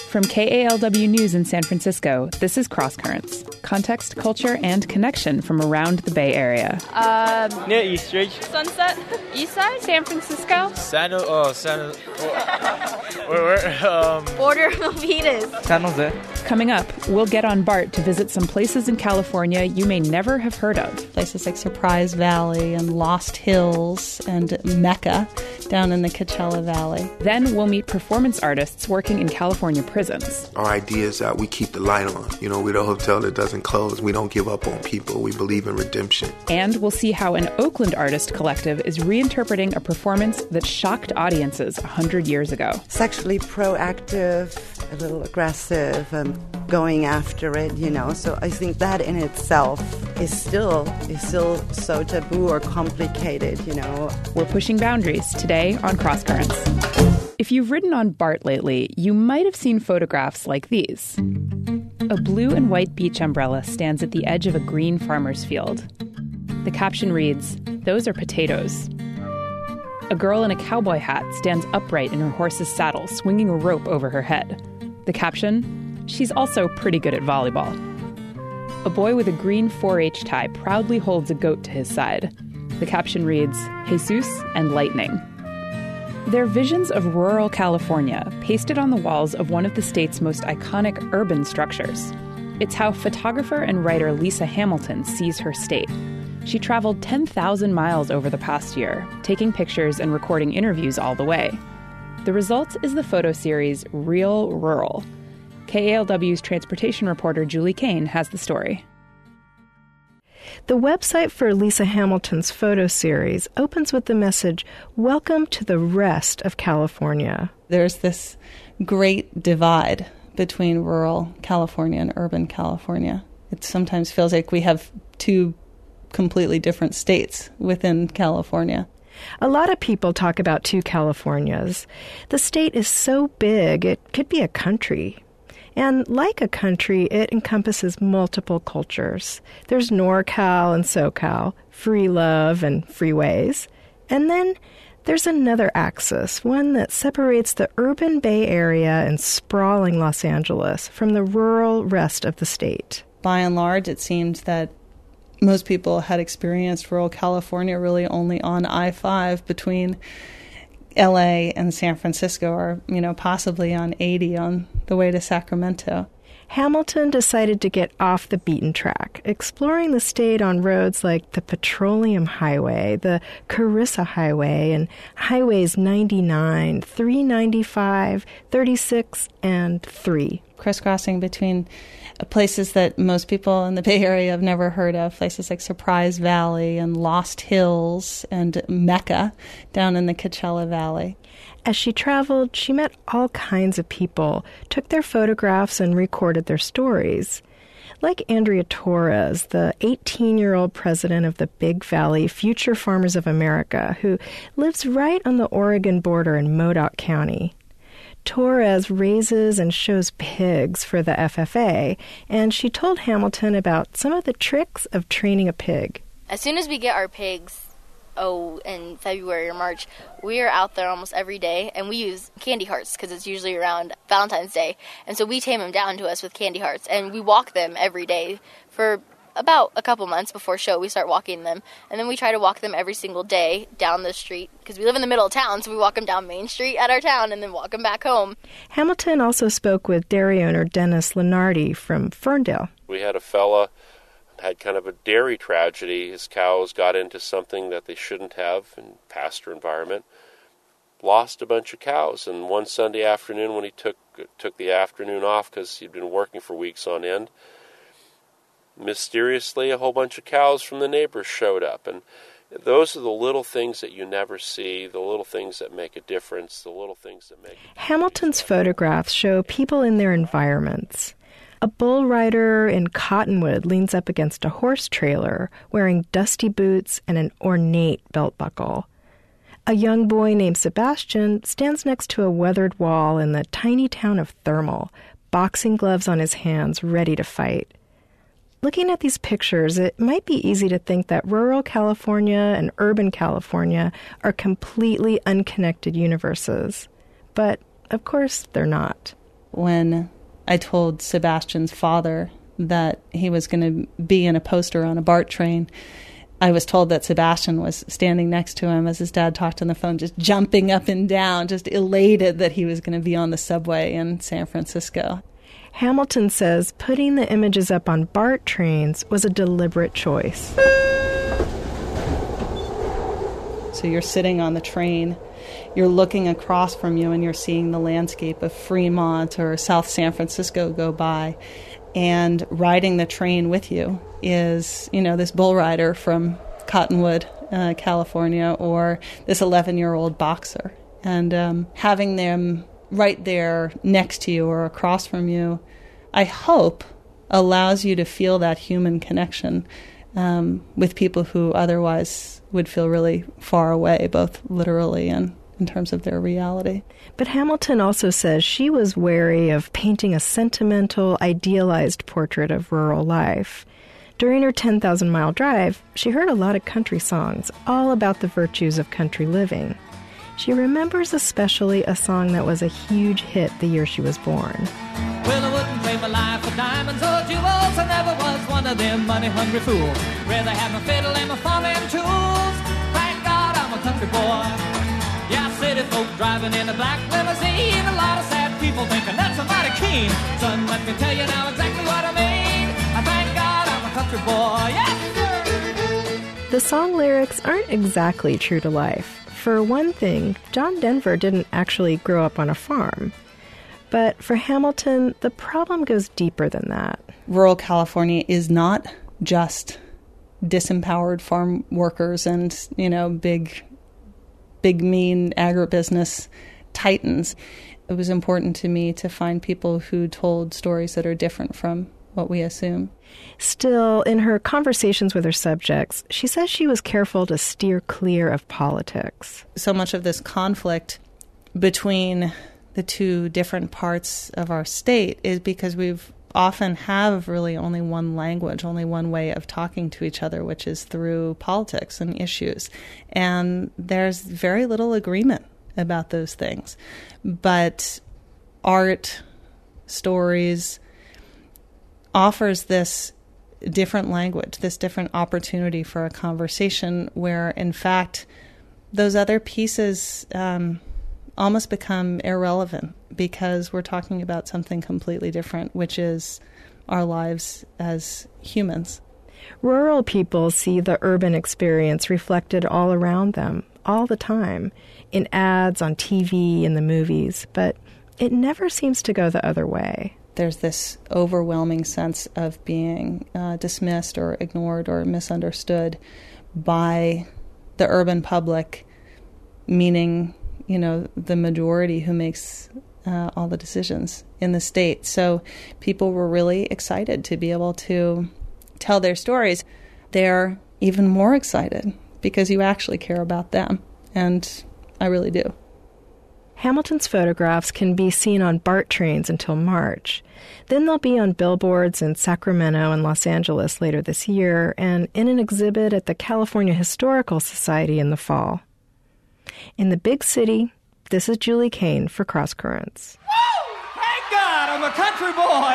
From KALW News in San Francisco, this is Cross Currents. Context, culture, and connection from around the Bay Area. Near East Ridge. Sunset. East Side. San Francisco. Border Milpitas. San Jose. Coming up, we'll get on BART to visit some places in California you may never have heard of. Places like Surprise Valley and Lost Hills and Mecca down in the Coachella Valley. Then we'll meet performance artists working in California prisons. Our idea is that we keep the light on. You know, we're the hotel that doesn't close. We don't give up on people. We believe in redemption. And we'll see how an Oakland artist collective is reinterpreting a performance that shocked audiences 100 years ago. Sexually proactive, a little aggressive, going after it, you know. So I think that in itself is still so taboo or complicated, you know. We're pushing boundaries today on Cross Currents. If you've ridden on BART lately, you might have seen photographs like these. A blue and white beach umbrella stands at the edge of a green farmer's field. The caption reads, "Those are potatoes." A girl in a cowboy hat stands upright in her horse's saddle, swinging a rope over her head. The caption, "She's also pretty good at volleyball." A boy with a green 4-H tie proudly holds a goat to his side. The caption reads, "Jesus and lightning." They're visions of rural California pasted on the walls of one of the state's most iconic urban structures. It's how photographer and writer Lisa Hamilton sees her state. She traveled 10,000 miles over the past year, taking pictures and recording interviews all the way. The result is the photo series Real Rural. KALW's transportation reporter Julie Kane has the story. The website for Lisa Hamilton's photo series opens with the message, "Welcome to the rest of California." There's this great divide between rural California and urban California. It sometimes feels like we have two completely different states within California. A lot of people talk about two Californias. The state is so big, it could be a country. And like a country, it encompasses multiple cultures. There's NorCal and SoCal, free love and freeways. And then there's another axis, one that separates the urban Bay Area and sprawling Los Angeles from the rural rest of the state. By and large, it seemed that most people had experienced rural California really only on I-5 between LA and San Francisco, or, possibly on 80 on the way to Sacramento. Hamilton decided to get off the beaten track, exploring the state on roads like the Petroleum Highway, the Carissa Highway, and Highways 99, 395, 36, and 3. Crisscrossing between places that most people in the Bay Area have never heard of, places like Surprise Valley and Lost Hills and Mecca down in the Coachella Valley. As she traveled, she met all kinds of people, took their photographs, and recorded their stories. Like Andrea Torres, the 18-year-old president of the Big Valley Future Farmers of America, who lives right on the Oregon border in Modoc County. Torres raises and shows pigs for the FFA, and she told Hamilton about some of the tricks of training a pig. As soon as we get our pigs, in February or March, we are out there almost every day, and we use candy hearts because it's usually around Valentine's Day. And so we tame them down to us with candy hearts, and we walk them every day for about a couple months before show. We start walking them, and then we try to walk them every single day down the street because we live in the middle of town, so we walk them down Main Street at our town and then walk them back home. Hamilton also spoke with dairy owner Dennis Lenardi from Ferndale. We had a fella had kind of a dairy tragedy. His cows got into something that they shouldn't have in pasture environment, lost a bunch of cows, and one Sunday afternoon when he took the afternoon off because he'd been working for weeks on end, mysteriously a whole bunch of cows from the neighbors showed up. And those are the little things that you never see, the little things that make a difference, the little things that make Hamilton's photographs show people in their environments. A bull rider in Cottonwood leans up against a horse trailer, wearing dusty boots and an ornate belt buckle. A young boy named Sebastian stands next to a weathered wall in the tiny town of Thermal, boxing gloves on his hands, ready to fight. Looking at these pictures, it might be easy to think that rural California and urban California are completely unconnected universes. But, of course, they're not. when I told Sebastian's father that he was going to be in a poster on a BART train, I was told that Sebastian was standing next to him as his dad talked on the phone, just jumping up and down, just elated that he was going to be on the subway in San Francisco. Hamilton says putting the images up on BART trains was a deliberate choice. So you're sitting on the train, you're looking across from you, and you're seeing the landscape of Fremont or South San Francisco go by. And riding the train with you is, this bull rider from Cottonwood, California, or this 11-year-old boxer. And having them right there next to you or across from you, I hope, allows you to feel that human connection with people who otherwise would feel really far away, both literally and in terms of their reality. But Hamilton also says she was wary of painting a sentimental, idealized portrait of rural life. During her 10,000-mile drive, she heard a lot of country songs, all about the virtues of country living. She remembers especially a song that was a huge hit the year she was born. Well, I wouldn't trade my life for diamonds or jewels. I never was one of them money-hungry fools. Rather have my fiddle and my farming tools. Thank God I'm a country boy. Yeah, city folk driving in a black limousine. A lot of sad people thinking that's a mighty keen. Son, let me tell you now exactly what I mean. I thank God I'm a country boy. Yes! The song lyrics aren't exactly true to life. For one thing, John Denver didn't actually grow up on a farm. But for Hamilton, the problem goes deeper than that. Rural California is not just disempowered farm workers and, big, mean agribusiness titans. It was important to me to find people who told stories that are different from what we assume. Still, in her conversations with her subjects, she says she was careful to steer clear of politics. So much of this conflict between the two different parts of our state is because we've often have really only one language, only one way of talking to each other, which is through politics and issues. And there's very little agreement about those things. But art, stories, offers this different language, this different opportunity for a conversation where, in fact, those other pieces almost become irrelevant because we're talking about something completely different, which is our lives as humans. Rural people see the urban experience reflected all around them, all the time, in ads, on TV, in the movies, but it never seems to go the other way. There's this overwhelming sense of being dismissed or ignored or misunderstood by the urban public, meaning, the majority who makes all the decisions in the state. So people were really excited to be able to tell their stories. They're even more excited because you actually care about them, and I really do. Hamilton's photographs can be seen on BART trains until March. Then they'll be on billboards in Sacramento and Los Angeles later this year, and in an exhibit at the California Historical Society in the fall. In the big city, this is Julie Kane for Cross Currents. Woo! Thank God I'm a country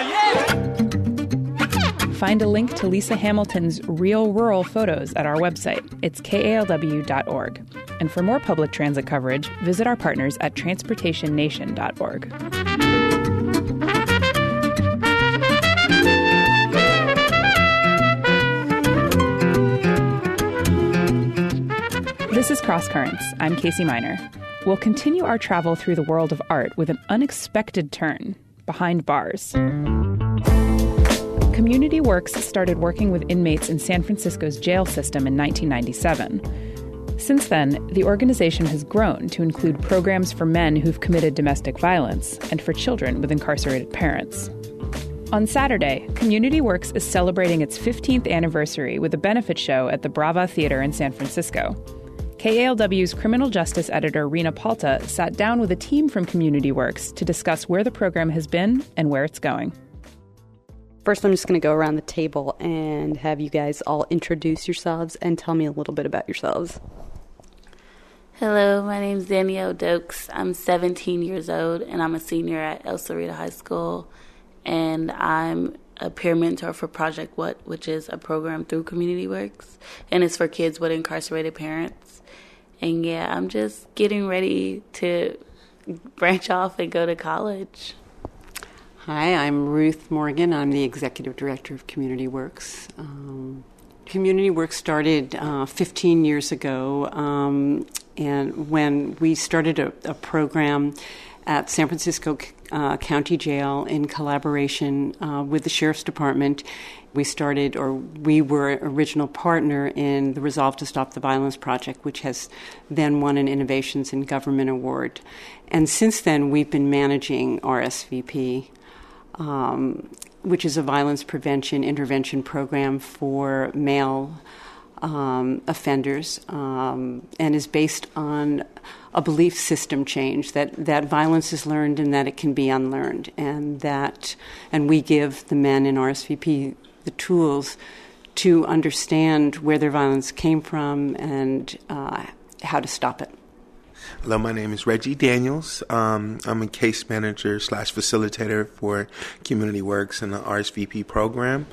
boy, yeah! Find a link to Lisa Hamilton's Real Rural photos at our website. It's kalw.org. And for more public transit coverage, visit our partners at transportationnation.org. This is Cross Currents. I'm Casey Miner. We'll continue our travel through the world of art with an unexpected turn, behind bars. Community Works started working with inmates in San Francisco's jail system in 1997. Since then, the organization has grown to include programs for men who've committed domestic violence and for children with incarcerated parents. On Saturday, Community Works is celebrating its 15th anniversary with a benefit show at the Brava Theater in San Francisco. KALW's criminal justice editor Rena Palta sat down with a team from Community Works to discuss where the program has been and where it's going. First, I'm just going to go around the table and have you guys all introduce yourselves and tell me a little bit about yourselves. Hello, my name is Danielle Dokes. I'm 17 years old, and I'm a senior at El Cerrito High School, and I'm a peer mentor for Project What, which is a program through Community Works, and it's for kids with incarcerated parents. And yeah, I'm just getting ready to branch off and go to college. Hi, I'm Ruth Morgan. I'm the Executive Director of Community Works. Community Works started 15 years ago, and when we started a program at San Francisco County Jail in collaboration with the Sheriff's Department, we were original partner in the Resolve to Stop the Violence Project, which has then won an Innovations in Government Award. And since then, we've been managing RSVP, which is a violence prevention intervention program for male offenders, and is based on a belief system change that violence is learned and that it can be unlearned, and we give the men in RSVP the tools to understand where their violence came from and how to stop it. Hello, my name is Reggie Daniels. I'm a case manager / facilitator for Community Works and the RSVP program.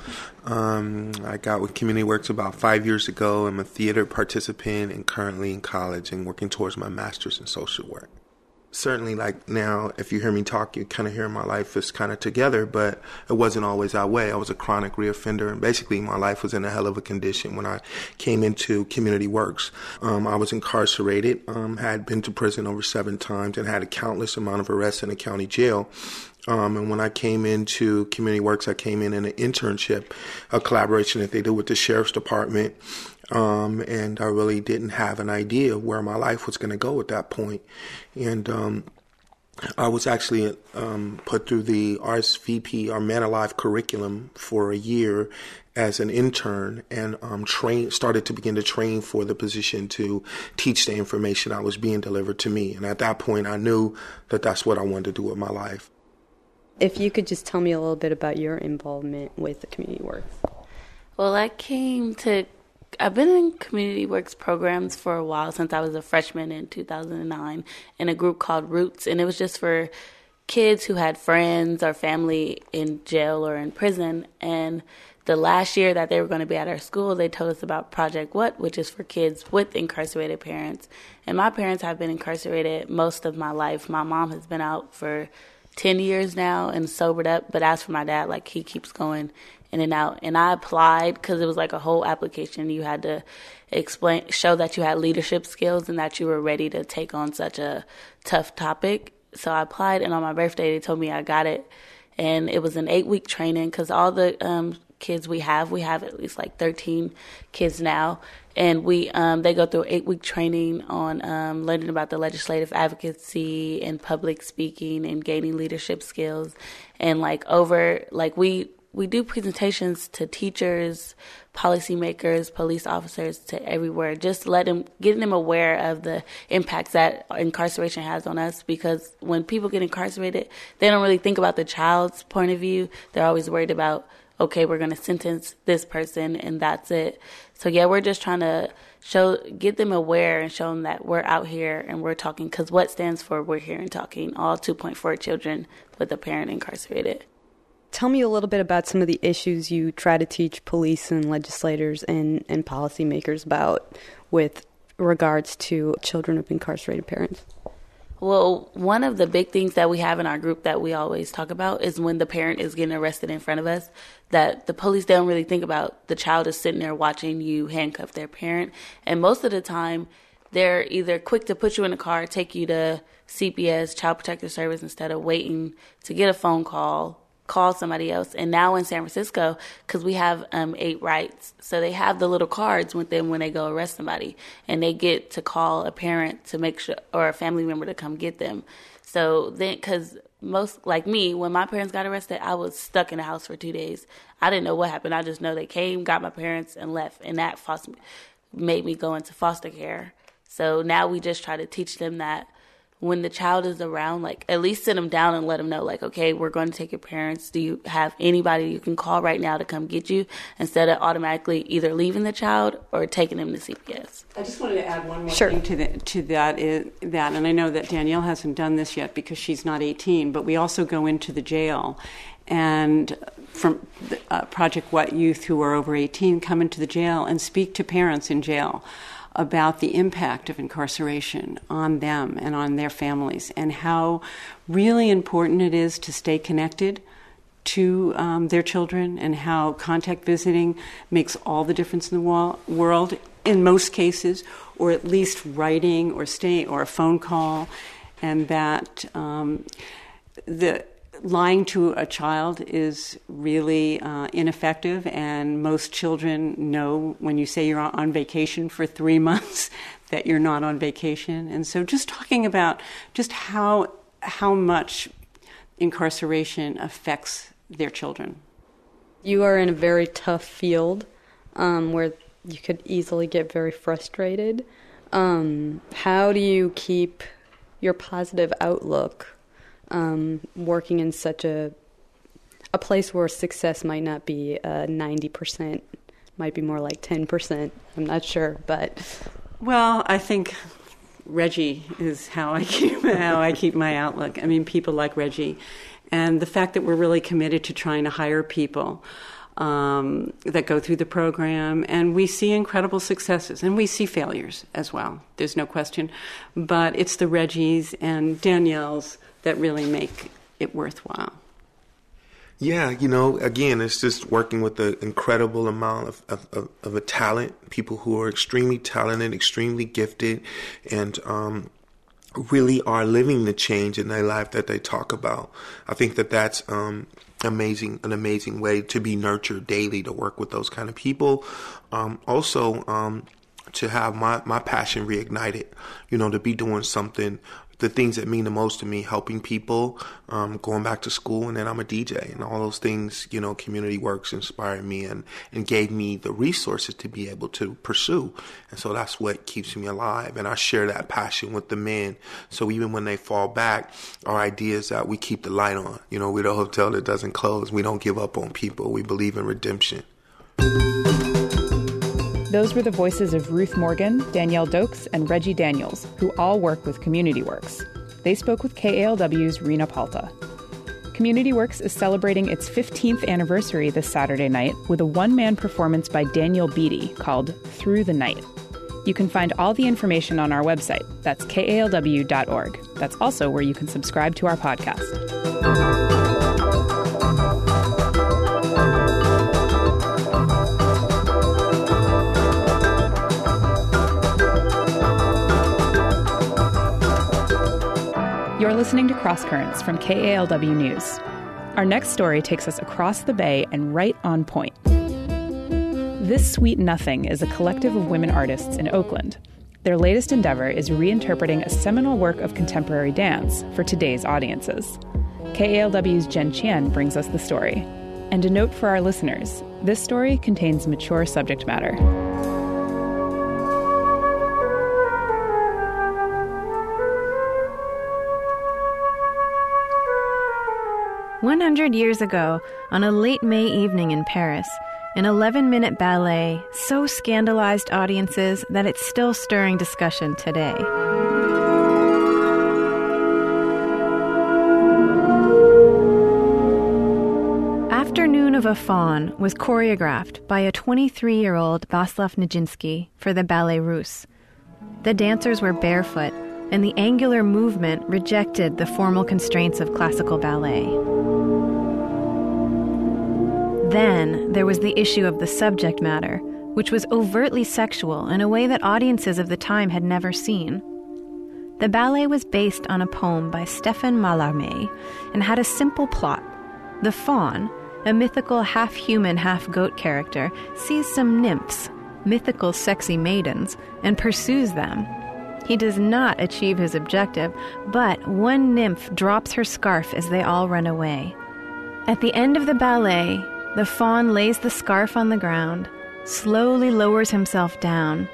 I got with Community Works about 5 years ago. I'm a theater participant and currently in college and working towards my master's in social work. Certainly, like now, if you hear me talk, you kind of hear my life is kind of together, but it wasn't always that way. I was a chronic reoffender, and basically my life was in a hell of a condition when I came into Community Works. I was incarcerated, had been to prison over 7 times, and had a countless amount of arrests in a county jail. And when I came into Community Works, I came in an internship, a collaboration that they do with the Sheriff's Department. And I really didn't have an idea where my life was going to go at that point. And I was actually put through the RSVP, our Man Alive curriculum, for a year as an intern, and started to begin to train for the position to teach the information that was being delivered to me. And at that point, I knew that that's what I wanted to do with my life. If you could just tell me a little bit about your involvement with the Community Works. Well, I've been in Community Works programs for a while, since I was a freshman in 2009 in a group called Roots, and it was just for kids who had friends or family in jail or in prison. And the last year that they were going to be at our school, they told us about Project What, which is for kids with incarcerated parents. And my parents have been incarcerated most of my life. My mom has been out for 10 years now and sobered up, but as for my dad, he keeps going in and out. And I applied because it was like a whole application. You had to show that you had leadership skills and that you were ready to take on such a tough topic. So I applied, and on my birthday, they told me I got it. And it was an 8-week training, because all the kids we have at least 13 kids now. And they go through 8-week training on learning about the legislative advocacy and public speaking and gaining leadership skills. And we do presentations to teachers, policymakers, police officers, to everywhere, just getting them aware of the impacts that incarceration has on us. Because when people get incarcerated, they don't really think about the child's point of view. They're always worried about, okay, we're going to sentence this person and that's it. So yeah, we're just trying to get them aware and show them that we're out here and we're talking, because what stands for we're here and talking, all 2.4 children with a parent incarcerated. Tell me a little bit about some of the issues you try to teach police and legislators and policymakers about with regards to children of incarcerated parents. Well, one of the big things that we have in our group that we always talk about is when the parent is getting arrested in front of us, that the police don't really think about the child is sitting there watching you handcuff their parent. And most of the time, they're either quick to put you in a car, take you to CPS, Child Protective Service, instead of waiting to get a phone call somebody else. And now in San Francisco, because we have 8 rights, so they have the little cards with them when they go arrest somebody, and they get to call a parent to make sure, or a family member to come get them. So then, because most, like me, when my parents got arrested, I was stuck in the house for 2 days. I didn't know what happened. I just know they came, got my parents, and left, and that made me go into foster care. So now we just try to teach them that when the child is around, like, at least sit them down and let them know, like, okay, we're going to take your parents. Do you have anybody you can call right now to come get you, instead of automatically either leaving the child or taking them to CPS? I just wanted to add one more thing to that, and I know that Danielle hasn't done this yet because she's not 18, but we also go into the jail, and from Project What Youth who are over 18 come into the jail and speak to parents in jail about the impact of incarceration on them and on their families, and how really important it is to stay connected to their children, and how contact visiting makes all the difference in the world in most cases, or at least writing or a phone call, and that the lying to a child is really ineffective, and most children know when you say you're on vacation for 3 months that you're not on vacation. And so just talking about just how much incarceration affects their children. You are in a very tough field where you could easily get very frustrated. How do you keep your positive outlook working in such a place where success might not be 90%, might be more like 10%. I'm not sure, but well, I think Reggie is how I keep my outlook. I mean, people like Reggie, and the fact that we're really committed to trying to hire people that go through the program, and we see incredible successes, and we see failures as well. There's no question, but it's the Reggies and Danielle's that really make it worthwhile. Yeah, again, it's just working with an incredible amount of a talent, people who are extremely talented, extremely gifted, and really are living the change in their life that they talk about. I think that that's an amazing way to be nurtured daily, to work with those kind of people. Also, to have my passion reignited, to be doing something, the things that mean the most to me, helping people, going back to school, and then I'm a DJ, and all those things, Community Works inspired me and gave me the resources to be able to pursue. And so that's what keeps me alive. And I share that passion with the men. So even when they fall back, our idea is that we keep the light on. We're the hotel that doesn't close. We don't give up on people. We believe in redemption. Those were the voices of Ruth Morgan, Danielle Dokes, and Reggie Daniels, who all work with Community Works. They spoke with KALW's Rena Palta. Community Works is celebrating its 15th anniversary this Saturday night with a one-man performance by Daniel Beatty called Through the Night. You can find all the information on our website. That's kalw.org. That's also where you can subscribe to our podcast. You're listening to Cross Currents from KALW News. Our next story takes us across the bay and right on point. This Sweet Nothing is a collective of women artists in Oakland. Their latest endeavor is reinterpreting a seminal work of contemporary dance for today's audiences. KALW's Jen Chien brings us the story. And a note for our listeners, this story contains mature subject matter. 100 years ago, on a late May evening in Paris, an 11-minute ballet so scandalized audiences that it's still stirring discussion today. Afternoon of a Faun was choreographed by a 23-year-old Václav Nijinsky for the Ballet Russe. The dancers were barefoot, and the angular movement rejected the formal constraints of classical ballet. Then there was the issue of the subject matter, which was overtly sexual in a way that audiences of the time had never seen. The ballet was based on a poem by Stéphane Mallarmé and had a simple plot. The faun, a mythical half-human, half-goat character, sees some nymphs, mythical sexy maidens, and pursues them. He does not achieve his objective, but one nymph drops her scarf as they all run away. At the end of the ballet, the faun lays the scarf on the ground, slowly lowers himself down,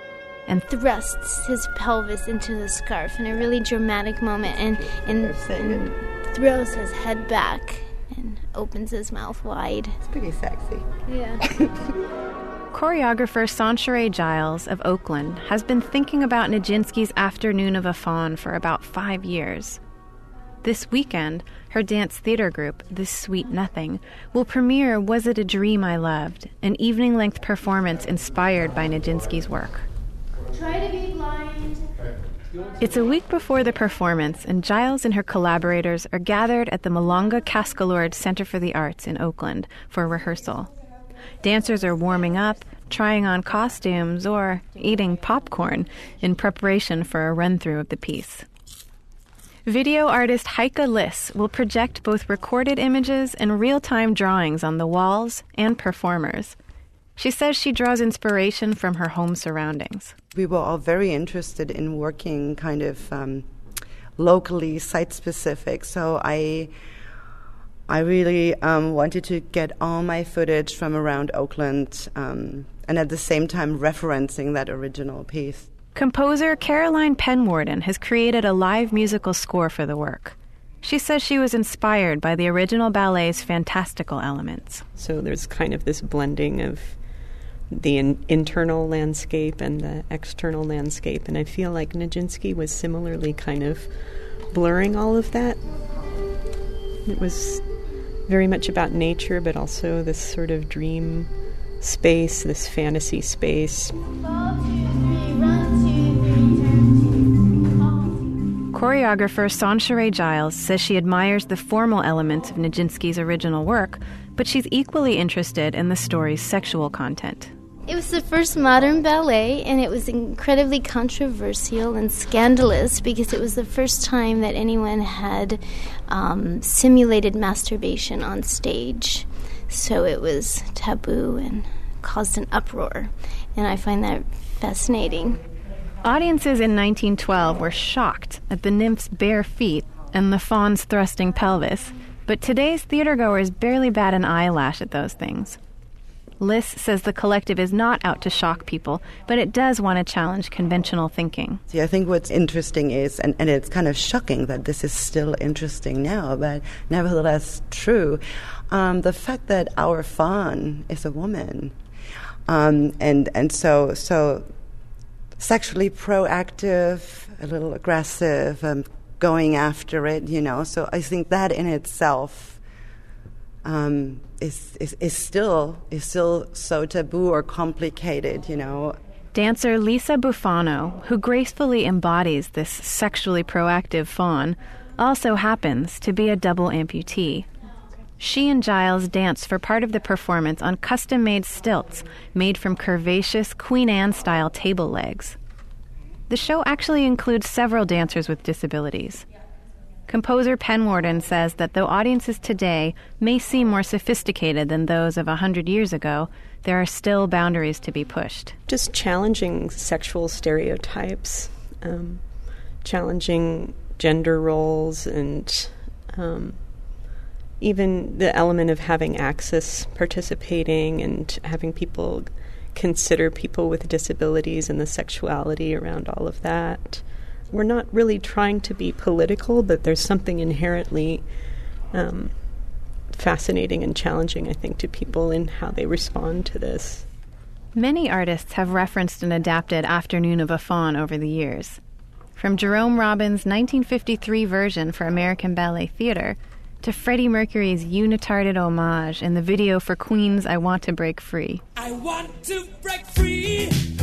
and thrusts his pelvis into the scarf in a really dramatic moment and throws his head back and opens his mouth wide. It's pretty sexy. Yeah. Choreographer Sansheré Giles of Oakland has been thinking about Nijinsky's Afternoon of a Faun for about 5 years. This weekend, her dance theater group, This Sweet Nothing, will premiere Was It a Dream I Loved, an evening-length performance inspired by Nijinsky's work. Try to be blind. It's a week before the performance, and Giles and her collaborators are gathered at the Malanga Cascalord Center for the Arts in Oakland for rehearsal. Dancers are warming up, trying on costumes, or eating popcorn in preparation for a run-through of the piece. Video artist Heike Liss will project both recorded images and real-time drawings on the walls and performers. She says she draws inspiration from her home surroundings. We were all very interested in working kind of locally, site-specific, so I really wanted to get all my footage from around Oakland and at the same time referencing that original piece. Composer Caroline Penwarden has created a live musical score for the work. She says she was inspired by the original ballet's fantastical elements. So there's kind of this blending of the internal landscape and the external landscape, and I feel like Nijinsky was similarly kind of blurring all of that. It was very much about nature, but also this sort of dream space, this fantasy space. Choreographer Sansheré Giles says she admires the formal elements of Nijinsky's original work, but she's equally interested in the story's sexual content. It was the first modern ballet, and it was incredibly controversial and scandalous because it was the first time that anyone had simulated masturbation on stage. So it was taboo and caused an uproar, and I find that fascinating. Audiences in 1912 were shocked at the nymph's bare feet and the faun's thrusting pelvis, but today's theatergoers barely bat an eyelash at those things. Liss says the collective is not out to shock people, but it does want to challenge conventional thinking. See, I think what's interesting is, and it's kind of shocking that this is still interesting now, but nevertheless true, the fact that our faun is a woman, and so sexually proactive, a little aggressive, going after it, So I think that in itself is still so taboo or complicated, Dancer Lisa Bufano, who gracefully embodies this sexually proactive faun, also happens to be a double amputee. She and Giles dance for part of the performance on custom-made stilts made from curvaceous Queen Anne-style table legs. The show actually includes several dancers with disabilities. Composer Penwarden says that though audiences today may seem more sophisticated than those of 100 years ago, there are still boundaries to be pushed. Just challenging sexual stereotypes, challenging gender roles, and even the element of having access, participating, and having people consider people with disabilities and the sexuality around all of that. We're not really trying to be political, but there's something inherently fascinating and challenging, I think, to people in how they respond to this. Many artists have referenced and adapted Afternoon of a Faun over the years. From Jerome Robbins' 1953 version for American Ballet Theatre to Freddie Mercury's unitarded homage in the video for Queen's I Want to Break Free. I want to break free.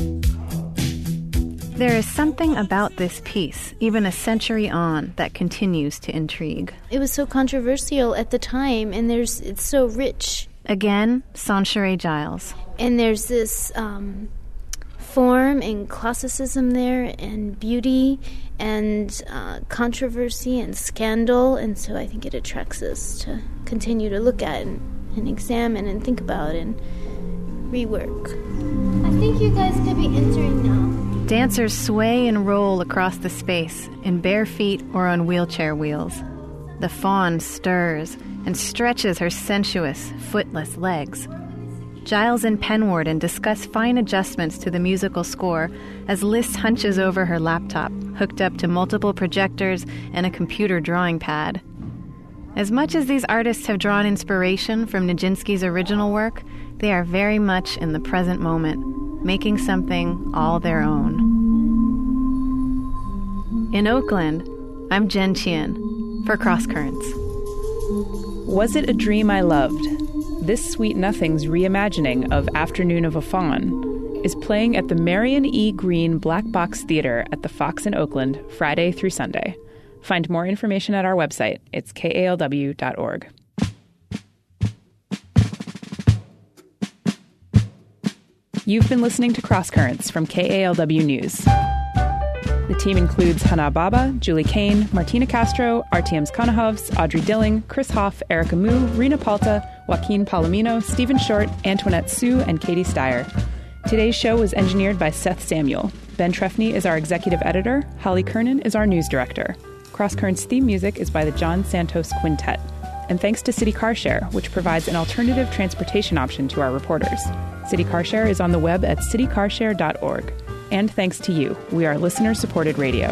There is something about this piece, even a century on, that continues to intrigue. It was so controversial at the time, and it's so rich. Again, Sansheré Giles. And there's this form and classicism there, and beauty, and controversy and scandal, and so I think it attracts us to continue to look at and examine and think about and rework. I think you guys could be entering now. Dancers sway and roll across the space in bare feet or on wheelchair wheels. The faun stirs and stretches her sensuous, footless legs. Giles and Penwarden discuss fine adjustments to the musical score as Liz hunches over her laptop, hooked up to multiple projectors and a computer drawing pad. As much as these artists have drawn inspiration from Nijinsky's original work, they are very much in the present moment, making something all their own. In Oakland, I'm Jen Chien for Cross Currents. Was It a Dream I Loved? This Sweet Nothing's reimagining of Afternoon of a Faun is playing at the Marion E. Green Black Box Theater at the Fox in Oakland Friday through Sunday. Find more information at our website. It's kalw.org. You've been listening to Cross Currents from KALW News. The team includes Hannah Baba, Julie Kane, Martina Castro, Artyom Skanahovs, Audrey Dilling, Chris Hoff, Erica Moo, Rena Palta, Joaquin Palomino, Stephen Short, Antoinette Sue, and Katie Steyer. Today's show was engineered by Seth Samuel. Ben Trefny is our executive editor. Holly Kernan is our news director. Cross Currents theme music is by the John Santos Quintet. And thanks to City Car Share, which provides an alternative transportation option to our reporters. City Car Share is on the web at citycarshare.org. And thanks to you. We are listener-supported radio.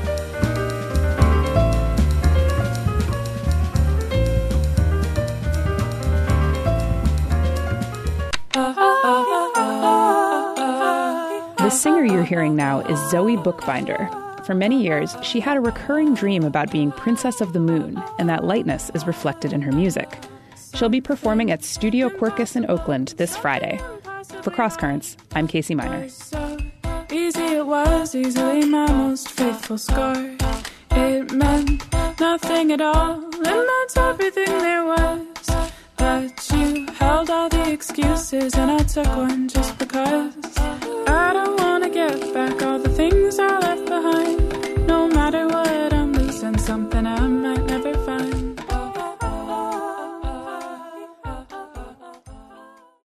The singer you're hearing now is Zoe Bookbinder. For many years, she had a recurring dream about being Princess of the Moon, and that lightness is reflected in her music. She'll be performing at Studio Quirkus in Oakland this Friday. For Cross Currents, I'm Casey Miner. Easy it was, easily my most faithful scar. It meant nothing at all, it meant everything there was. But you held all the excuses and I took one just because.